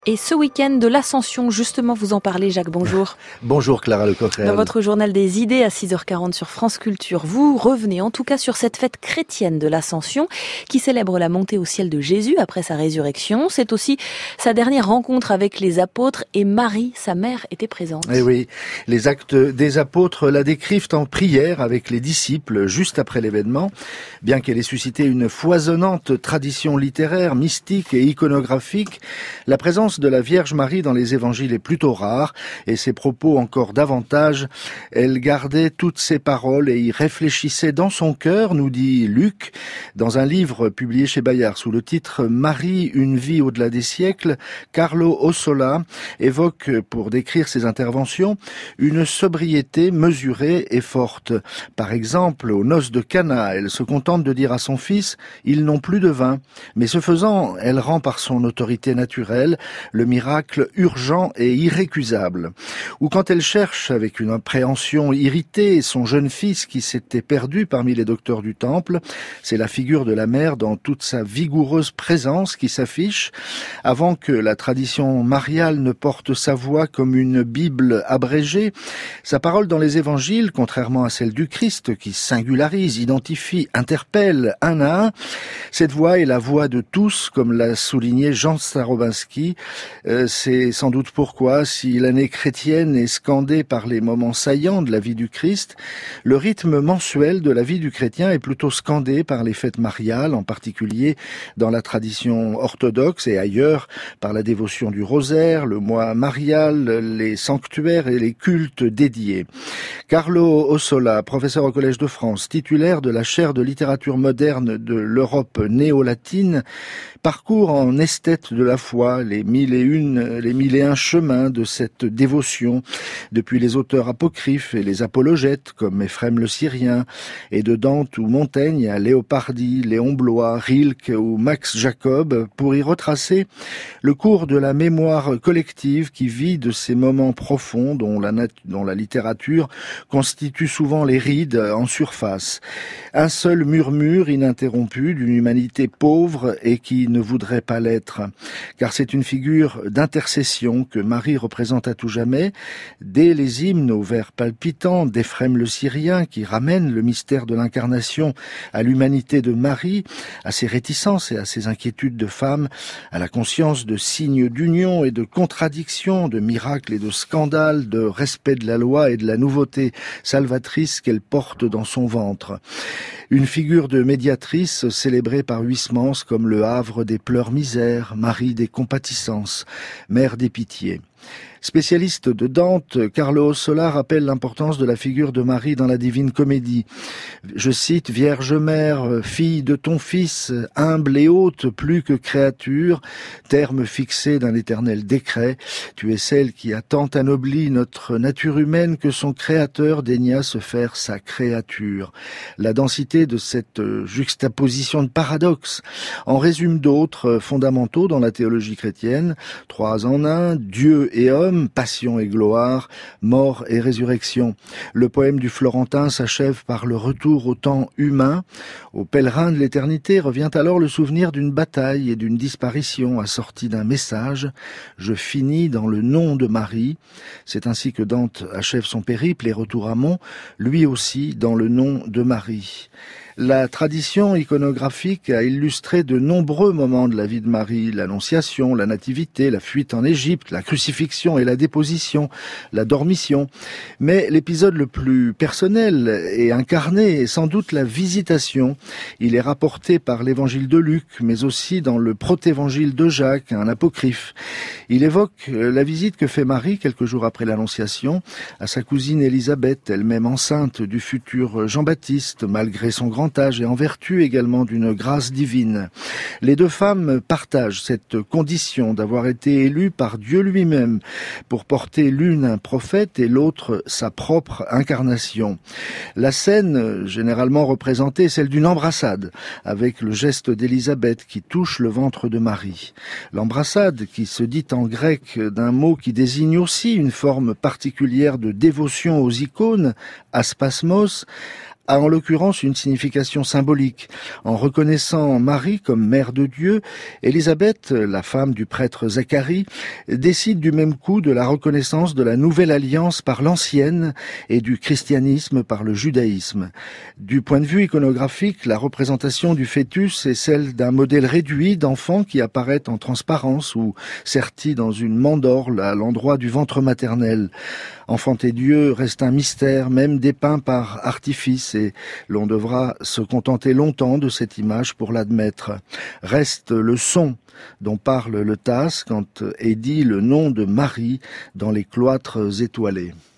Et ce week-end de l'Ascension, justement, vous en parlez, Jacques, bonjour. Bonjour Clara Lecoq-Réal. Dans votre journal des idées à 6h40 sur France Culture, vous revenez en tout cas sur cette fête chrétienne de l'Ascension qui célèbre la montée au ciel de Jésus après sa résurrection. C'est aussi sa dernière rencontre avec les apôtres et Marie, sa mère, était présente. Eh oui, les actes des apôtres la décrivent en prière avec les disciples juste après l'événement. Bien qu'elle ait suscité une foisonnante tradition littéraire, mystique et iconographique, la présence de la Vierge Marie dans les évangiles est plutôt rare, et ses propos encore davantage. Elle gardait toutes ses paroles et y réfléchissait dans son cœur, nous dit Luc, dans un livre publié chez Bayard sous le titre Marie, une vie au-delà des siècles. Carlo Ossola évoque, pour décrire ses interventions, une sobriété mesurée et forte. Par exemple, aux noces de Cana, elle se contente de dire à son fils « Ils n'ont plus de vin ». Mais ce faisant, elle rend par son autorité naturelle le miracle urgent et irrécusable. Ou quand elle cherche, avec une appréhension irritée, son jeune fils qui s'était perdu parmi les docteurs du temple, c'est la figure de la mère dans toute sa vigoureuse présence qui s'affiche. Avant que la tradition mariale ne porte sa voix comme une Bible abrégée, sa parole dans les évangiles, contrairement à celle du Christ, qui singularise, identifie, interpelle un à un, cette voix est la voix de tous, comme l'a souligné Jean Starobinski. C'est sans doute pourquoi, si l'année chrétienne est scandée par les moments saillants de la vie du Christ, le rythme mensuel de la vie du chrétien est plutôt scandé par les fêtes mariales, en particulier dans la tradition orthodoxe et ailleurs, par la dévotion du rosaire, le mois marial, les sanctuaires et les cultes dédiés. Carlo Ossola, professeur au Collège de France, titulaire de la chaire de littérature moderne de l'Europe néo-latine, parcourt en esthète de la foi les mille et un chemins de cette dévotion, depuis les auteurs apocryphes et les apologètes comme Éphrem le Syrien, et de Dante ou Montaigne à Léopardi, Léon Bloy, Rilke ou Max Jacob, pour y retracer le cours de la mémoire collective qui vit de ces moments profonds dont la littérature constitue souvent les rides en surface. Un seul murmure ininterrompu d'une humanité pauvre et qui ne voudrait pas l'être, car c'est une figure d'intercession que Marie représente à tout jamais, dès les hymnes aux vers palpitants d'Éphrem le Syrien qui ramènent le mystère de l'incarnation à l'humanité de Marie, à ses réticences et à ses inquiétudes de femme, à la conscience de signes d'union et de contradiction, de miracles et de scandales, de respect de la loi et de la nouveauté salvatrice qu'elle porte dans son ventre. Une figure de médiatrice célébrée par Huysmans comme le havre des pleurs misères, Marie des compatissances, mère des pitiés. Spécialiste de Dante, Carlo Ossola rappelle l'importance de la figure de Marie dans la Divine Comédie. Je cite, « Vierge mère, fille de ton Fils, humble et haute plus que créature, terme fixé d'un éternel décret, tu es celle qui a tant anobli notre nature humaine que son Créateur daigna se faire sa créature. » La densité de cette juxtaposition de paradoxes en résume d'autres fondamentaux dans la théologie chrétienne, trois en un, Dieu et homme, passion et gloire, mort et résurrection. Le poème du Florentin s'achève par le retour au temps humain. Au pèlerin de l'éternité revient alors le souvenir d'une bataille et d'une disparition assortie d'un message. Je finis dans le nom de Marie. C'est ainsi que Dante achève son périple et retour à Mont, lui aussi dans le nom de Marie. La tradition iconographique a illustré de nombreux moments de la vie de Marie, l'Annonciation, la Nativité, la fuite en Égypte, la crucifixion et la déposition, la dormition. Mais l'épisode le plus personnel et incarné est sans doute la visitation. Il est rapporté par l'évangile de Luc, mais aussi dans le protévangile de Jacques, un apocryphe. Il évoque la visite que fait Marie quelques jours après l'Annonciation à sa cousine Élisabeth, elle-même enceinte du futur Jean-Baptiste, malgré son grand âge et en vertu également d'une grâce divine. Les deux femmes partagent cette condition d'avoir été élues par Dieu lui-même pour porter l'une un prophète et l'autre sa propre incarnation. La scène, généralement représentée, est celle d'une embrassade, avec le geste d'Élisabeth qui touche le ventre de Marie. L'embrassade, qui se dit en grec d'un mot qui désigne aussi une forme particulière de dévotion aux icônes, aspasmos, a en l'occurrence une signification symbolique. En reconnaissant Marie comme mère de Dieu, Élisabeth, la femme du prêtre Zacharie, décide du même coup de la reconnaissance de la nouvelle alliance par l'ancienne et du christianisme par le judaïsme. Du point de vue iconographique, la représentation du fœtus est celle d'un modèle réduit d'enfant qui apparaît en transparence ou serti dans une mandorle à l'endroit du ventre maternel. Enfanter Dieu reste un mystère, même dépeint par artifice, et l'on devra se contenter longtemps de cette image pour l'admettre. Reste le son dont parle le TASS quand est dit le nom de Marie dans les cloîtres étoilés.